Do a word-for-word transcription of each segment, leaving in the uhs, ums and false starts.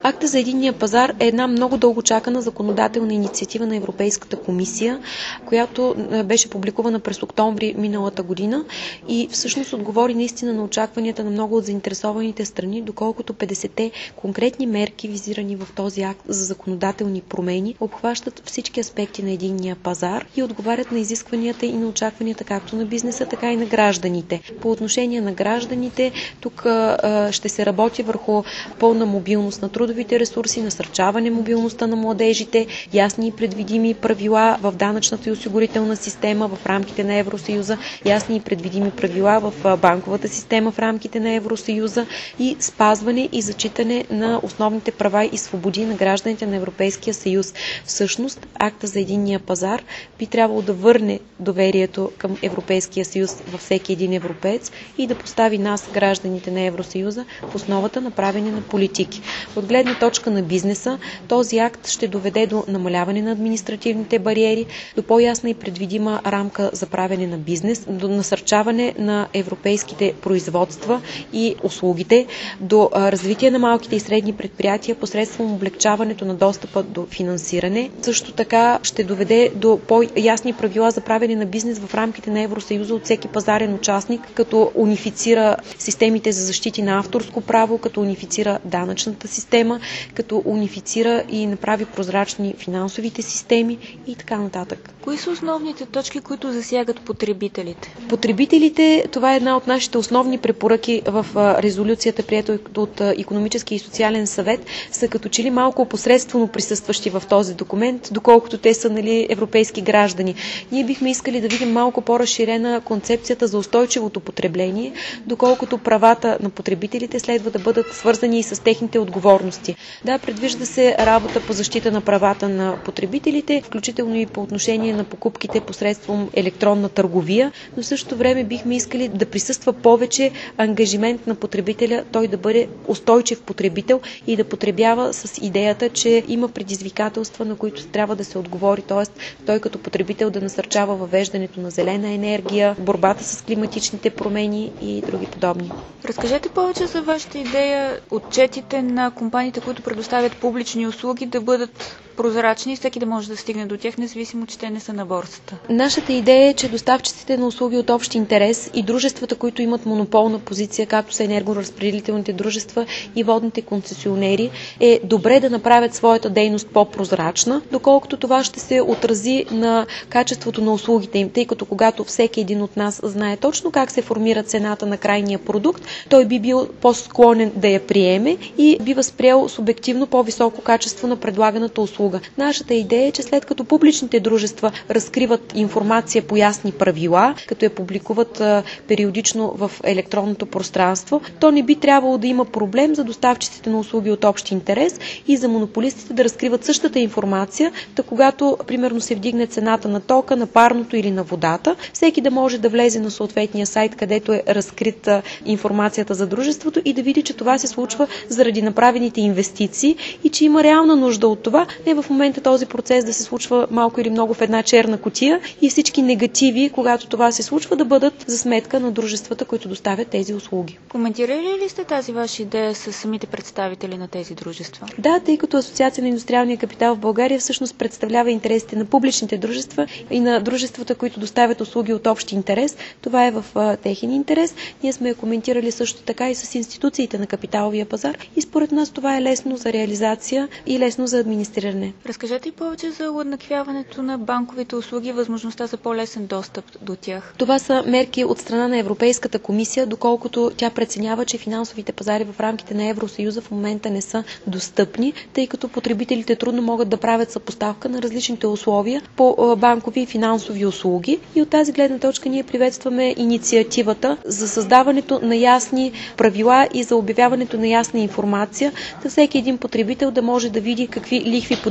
Акта за единния пазар е една много дългочакана законодателна инициатива на Европейската комисия, която беше публикувана през октомври миналата година и всъщност отговори наистина на очакванията на много от заинтересованите страни, доколкото петдесетте конкретни мерки, визирани в този акт за законодателни промени, обхващат всички аспекти на единния пазар и отговарят на изискванията и на очакванията както на бизнеса, така и на гражданите. По отношение на гражданите, тук а, ще се работи върху пълна мобилност на трудовите ресурси, насърчаване мобилността на младежите, ясни и предвидими правила в данъчната и осигурителна система в рамките на Евросъюза, ясни и предвидими правила в банковата система в рамките на Евросъюза и спазване и зачитане на основните права и свободи на гражданите на Европейския съюз. Всъщност, акта за единния пазар би трябвало да върне доверието към Европейския съюз във всеки един европеец и да постави нас, гражданите на Евросъюза, в основата на правене на политики. От гледна точка на бизнеса, този акт ще доведе до намаляване на административните бариери, до по-ясна и предвидима рамка за правене на бизнес, до насърчаване на европейските производства и услугите, до развитие на малките и средни предприятия посредством облегчаването на достъпа до финансиране. Също така ще доведе до по-ясни правила за правене на бизнес в рамките на Евросъюза от всеки пазарен участник, като унифицира системите за защити на авторско право, като унифицира данъчната система, като унифицира и направи прозрачни финансовите системи и така нататък. Кои са основните точки, които засягат потребителите? Потребителите, това е една от нашите основни препоръки в резолюцията, приета от Икономически и социален съвет, са като че ли малко опосредствено присъстващи в този документ, доколкото те са, нали, европейски граждани. Ние бихме искали да видим малко по-разширена концепцията за устойчивото потребление, доколкото правата на потребителите следва да бъдат свързани и с техните отговорности. Да, предвижда се работа по защита на правата на потребителите, включително и по отношение на покупките посредством електронна търговия, но в същото време бихме искали да присъства повече ангажимент на потребителя, той да бъде устойчив потребител и да потребява с идеята, че има предизвикателства, на които трябва да се отговори, т.е. той като потребител да насърчава въвеждането на зелена енергия, борбата с климатичните промени и други подобни. Разкажете повече за вашата идея отчетите на компаниите, които предоставят публични услуги, да бъдат прозрачни и всеки да може да стигне до тях, независимо, че те не са на борсата. Нашата идея е, че доставчиците на услуги от общ интерес и дружествата, които имат монополна позиция, както са енергоразпределителните дружества и водните концесионери, е добре да направят своята дейност по-прозрачна, доколкото това ще се отрази на качеството на услугите им, тъй като когато всеки един от нас знае точно как се формира цената на крайния продукт, той би бил по-склонен да я приеме и би възприел субективно по-високо качество на предлаганата услуга. Нашата идея е, че след като публичните дружества разкриват информация по ясни правила, като я публикуват а, периодично в електронното пространство, то не би трябвало да има проблем за доставчиците на услуги от общ интерес и за монополистите да разкриват същата информация, да когато, примерно, се вдигне цената на тока, на парното или на водата, всеки да може да влезе на съответния сайт, където е разкрита информацията за дружеството и да види, че това се случва заради направените инвестиции и че има реална нужда от това, не в момента този процес да се случва малко или много в една черна кутия и всички негативи, когато това се случва, да бъдат за сметка на дружествата, които доставят тези услуги. Коментирали ли сте тази ваша идея с самите представители на тези дружества? Да, тъй като Асоциация на индустриалния капитал в България всъщност представлява интересите на публичните дружества и на дружествата, които доставят услуги от общ интерес. Това е в а, техен интерес. Ние сме коментирали също така и с институциите на капиталовия пазар и според нас това е лесно за реализация и лесно за администриране. Разкажете и повече за уеднаквяването на банковите услуги и възможността за по-лесен достъп до тях. Това са мерки от страна на Европейската комисия, доколкото тя преценява, че финансовите пазари в рамките на Евросъюза в момента не са достъпни, тъй като потребителите трудно могат да правят съпоставка на различните условия по банкови и финансови услуги. И от тази гледна точка ние приветстваме инициативата за създаването на ясни правила и за обявяването на ясна информация, да всеки един потребител да може да види какви лихви по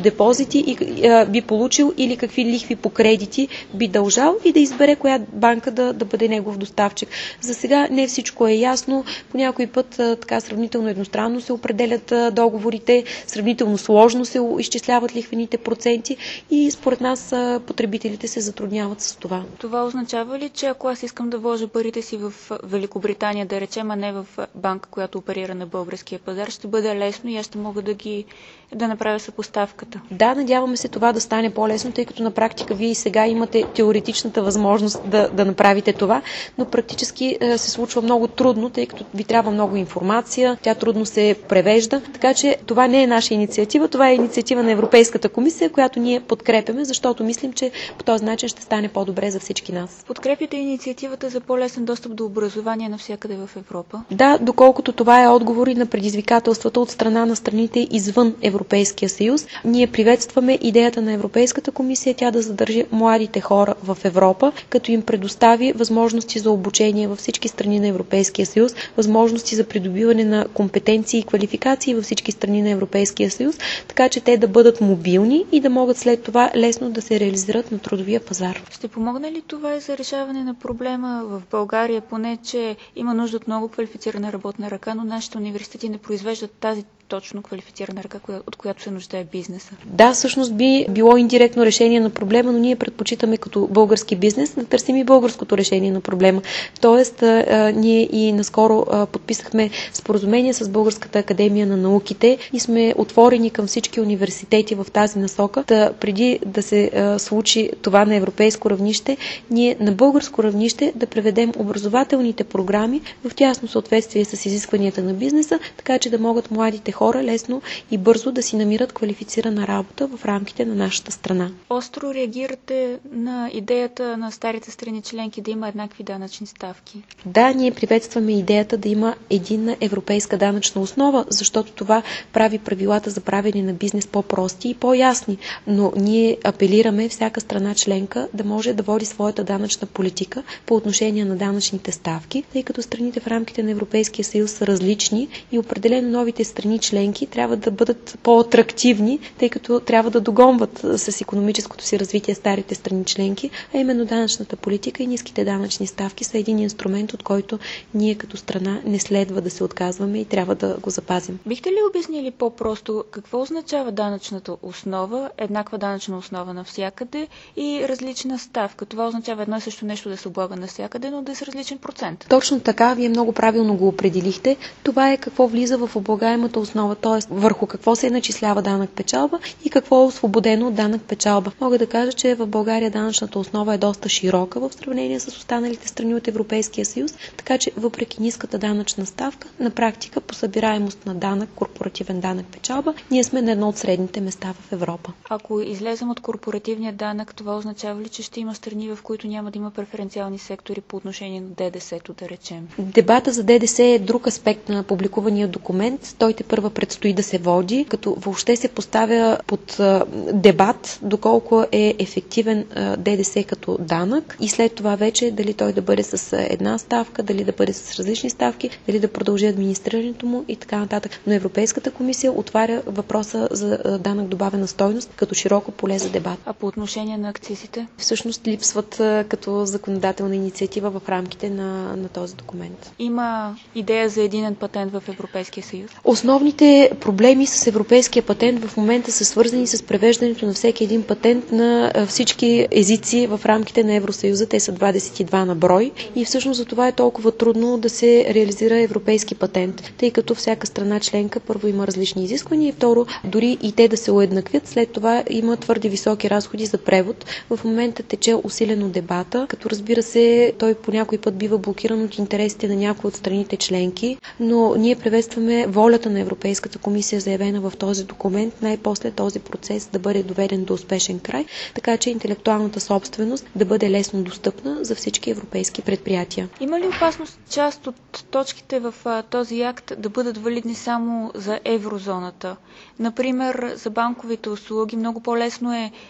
депозити и, а, би получил или какви лихви по кредити би дължал и да избере коя банка да, да бъде негов доставчик. За сега не всичко е ясно. По някой път а, така сравнително едностранно се определят а, договорите, сравнително сложно се изчисляват лихвените проценти и според нас а, потребителите се затрудняват с това. Това означава ли, че ако аз искам да вложа парите си в Великобритания, да речем, а не в банка, която оперира на българския пазар, ще бъде лесно и аз ще мога да ги да направя съпоставката? Да, надяваме се това да стане по-лесно, тъй като на практика вие и сега имате теоретичната възможност да, да направите това, но практически е, се случва много трудно, тъй като ви трябва много информация, тя трудно се превежда, така че това не е наша инициатива, това е инициатива на Европейската комисия, която ние подкрепяме, защото мислим, че по този начин ще стане по-добре за всички нас. Подкрепяте инициативата за по-лесен достъп до образование навсякъде в Европа? Да, доколкото това е отговор и на предизвикателствата от страна на страните извън Европейския съюз. Ние приветстваме идеята на Европейската комисия тя да задържи младите хора в Европа, като им предостави възможности за обучение във всички страни на Европейския съюз, възможности за придобиване на компетенции и квалификации във всички страни на Европейския съюз, така че те да бъдат мобилни и да могат след това лесно да се реализират на трудовия пазар. Ще помогне ли това и за решаване на проблема в България, поне че има нужда от много квалифицирана работна ръка, но нашите университети не произвеждат тази точно квалифицирана ръка, от която се нуждае бизнеса? Да, всъщност би било индиректно решение на проблема, но ние предпочитаме като български бизнес да търсим и българското решение на проблема. Тоест, а, ние и наскоро а, подписахме споразумение с Българската академия на науките и сме отворени към всички университети в тази насока. Да, преди да се а, случи това на европейско равнище, ние на българско равнище да преведем образователните програми в тясно съответствие с изискванията на бизнеса, така че да могат младите хора лесно и бързо да си намират квалифицирана работа в рамките на нашата страна. Остро реагирате на идеята на старите страни членки да има еднакви данъчни ставки? Да, ние приветстваме идеята да има единна европейска данъчна основа, защото това прави правилата за правене на бизнес по-прости и по-ясни. Но ние апелираме всяка страна членка да може да води своята данъчна политика по отношение на данъчните ставки, тъй като страните в рамките на Европейския съюз са различни и определено новите страни членки трябва да бъдат по-атрактивни, тъй като трябва да догонват с икономическото си развитие старите страни членки, а именно данъчната политика и ниските данъчни ставки са един инструмент, от който ние като страна не следва да се отказваме и трябва да го запазим. Бихте ли обяснили по-просто какво означава данъчната основа, еднаква данъчна основа навсякъде и различна ставка? Това означава едно и също нещо да се облага навсякъде, но да е с различен процент. Точно така, вие много правилно го определихте. Това е какво влиза в облагаемата основа, т.е. върху какво се начислява данък печалба и какво е освободено от данък печалба. Мога да кажа, че в България данъчната основа е доста широка в сравнение с останалите страни от Европейския съюз, така че въпреки ниската данъчна ставка, на практика по събираемост на данък, корпоративен данък печалба, ние сме на едно от средните места в Европа. Ако излезем от корпоративния данък, това означава ли, че ще има страни, в които няма да има преференциални сектори по отношение на ДДС-то, да речем? Дебата за ДДС е друг аспект на публикувания документ. Той те първа предстои да се води, като въобще се поставя под дебат доколко е ефективен ДДС като данък и след това вече дали той да бъде с една ставка, дали да бъде с различни ставки, дали да продължи администрирането му и така нататък. Но Европейската комисия отваря въпроса за данък добавена стойност като широко поле за дебат. А по отношение на акцизите? Всъщност липсват като законодателна инициатива в рамките на, на този документ. Има идея за единен патент в Европейския съюз? Основните проблеми с европейския патент в момента са свързани с превеждането на всеки един патент на всички езици в рамките на Евросъюза. Те са двадесет и два на брой и всъщност за това е толкова трудно да се реализира европейски патент, тъй като всяка страна членка първо има различни изисквания и второ, дори и те да се уеднаквят, след това има твърде високи разходи за превод. В момента тече усилено дебата, като разбира се, той по някой път бива блокиран от интересите на някои от страните членки, но ние приветстваме волята на Европейската комисия, заявена в този документ, най-после този процес да бъде доведен до успешен край, така че интелектуалната собственост да бъде лесно достъпна за всички европейски предприятия. Има ли опасност част от точките в а, този акт да бъдат валидни само за еврозоната? Например, за банковите услуги много по-лесно е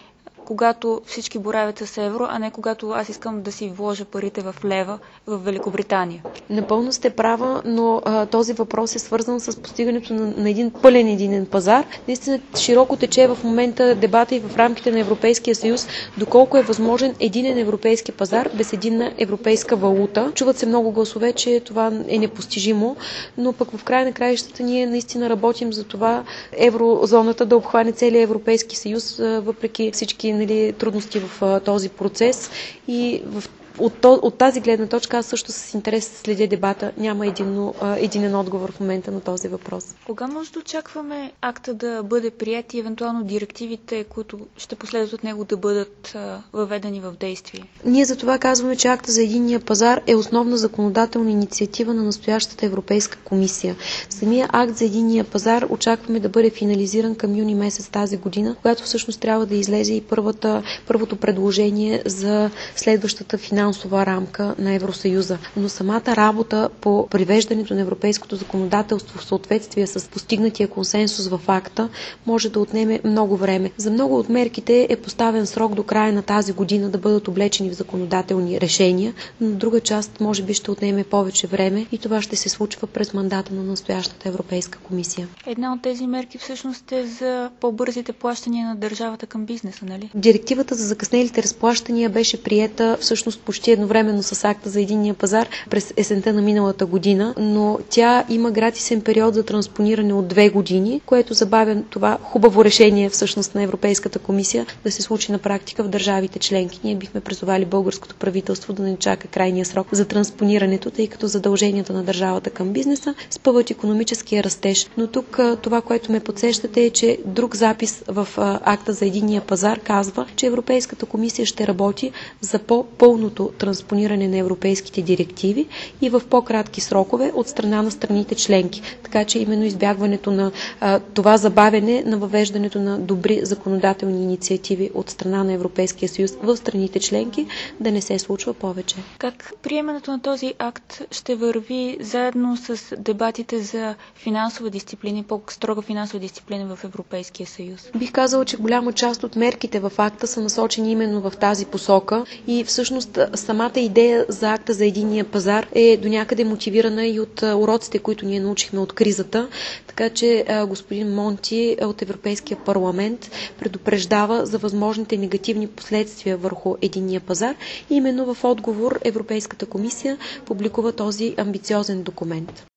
когато всички боравят с евро, а не когато аз искам да си вложа парите в лева в Великобритания. Напълно сте права, но а, този въпрос е свързан с постигането на, на един пълен единен пазар. Наистина широко тече в момента дебата и в рамките на Европейския съюз, доколко е възможен единен европейски пазар без единна европейска валута. Чуват се много гласове, че това е непостижимо, но пък в края на краищата ние наистина работим за това еврозоната да обхване целия Европейски съюз, въпреки всички, нали, трудности в този процес. И в От, от тази гледна точка аз също с интерес следя дебата. Няма единно, единен отговор в момента на този въпрос. Кога може да очакваме акта да бъде прият и евентуално директивите, които ще последват от него, да бъдат въведени в действие? Ние за това казваме, че акта за единния пазар е основна законодателна инициатива на настоящата Европейска комисия. Самия акт за единния пазар очакваме да бъде финализиран към юни месец тази година, когато всъщност трябва да излезе и първата, първото предложение за следващата финансова финансова рамка на Евросъюза. Но самата работа по привеждането на европейското законодателство в съответствие с постигнатия консенсус в акта може да отнеме много време. За много от мерките е поставен срок до края на тази година да бъдат облечени в законодателни решения, но друга част може би ще отнеме повече време и това ще се случва през мандата на настоящата Европейска комисия. Една от тези мерки всъщност е за по-бързите плащания на държавата към бизнеса, нали? Директивата за закъснелите разплащания беше приета всъщност почти едновременно с акта за единния пазар през есента на миналата година, но тя има гратисен период за транспониране от две години, което забавя това хубаво решение всъщност на Европейската комисия да се случи на практика в държавите членки. Ние бихме призовали българското правителство да не чака крайния срок за транспонирането, тъй като задълженията на държавата към бизнеса спъват икономическия растеж. Но тук това, което ме подсещате, е, че друг запис в акта за единния пазар казва, че Европейската комисия ще работи за по-пълното транспониране на европейските директиви и в по-кратки срокове от страна на страните членки. Така че именно избягването на а, това забавяне на въвеждането на добри законодателни инициативи от страна на Европейския съюз в страните членки да не се случва повече. Как приемането на този акт ще върви заедно с дебатите за финансова дисциплина и по-строга финансова дисциплина в Европейския съюз? Бих казала, че голяма част от мерките в акта са насочени именно в тази посока и всъщност самата идея за акта за единния пазар е до някъде мотивирана и от уроците, които ние научихме от кризата. Така че господин Монти от Европейския парламент предупреждава за възможните негативни последствия върху единния пазар и именно в отговор Европейската комисия публикува този амбициозен документ.